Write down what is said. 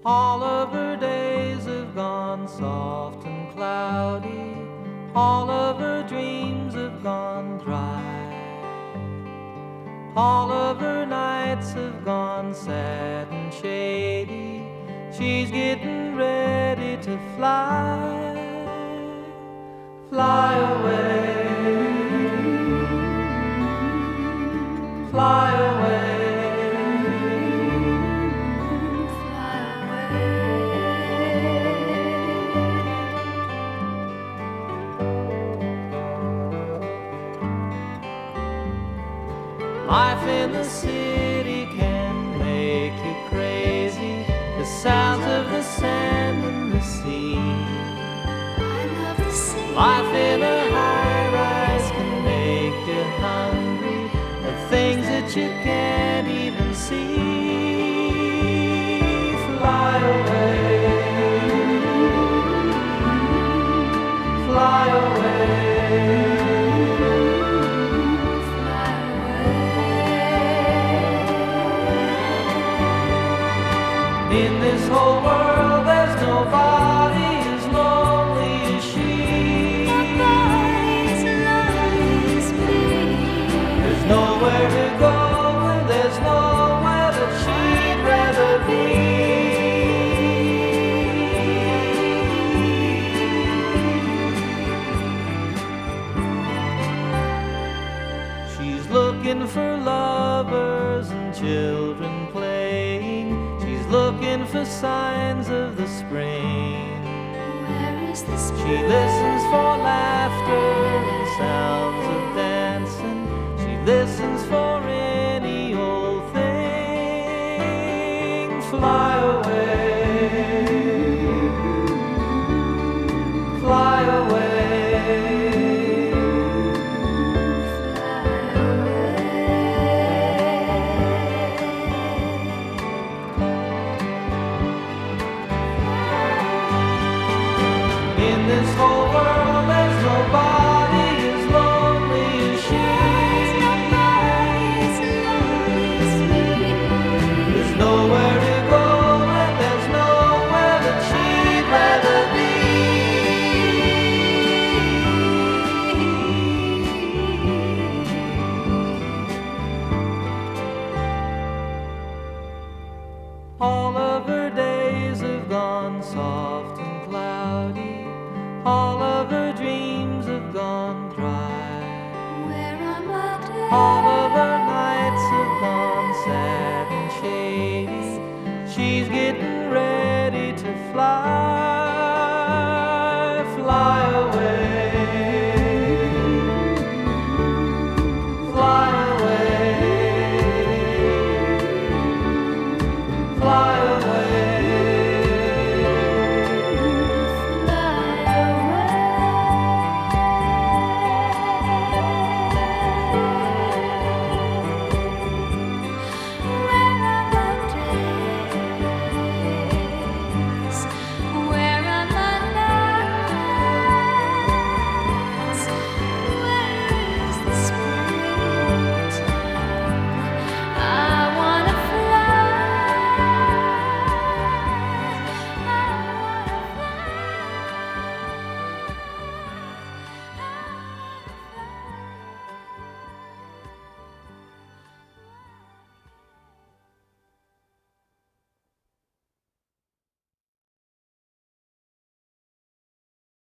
All of her days have gone soft and cloudy. All of her dreams have gone dry. All of her nights have gone sad and shady. She's getting ready to fly. Fly away. Fly away. Life in the city can make you crazy. The sounds of the sand and the sea. I love the sea. Life in a high-rise can make you hungry. The things that you can't even see. Fly away. Fly away. In this whole world there's nobody as lonely as she. Nobody as lonely as me. There's nowhere to go and there's nowhere that she'd rather be. She's looking for lovers and children playing. She's looking for signs of the spring. Where is the spring? She listens for laughter and sounds of dancing. She listens for any old thing. Fly away. Fly away.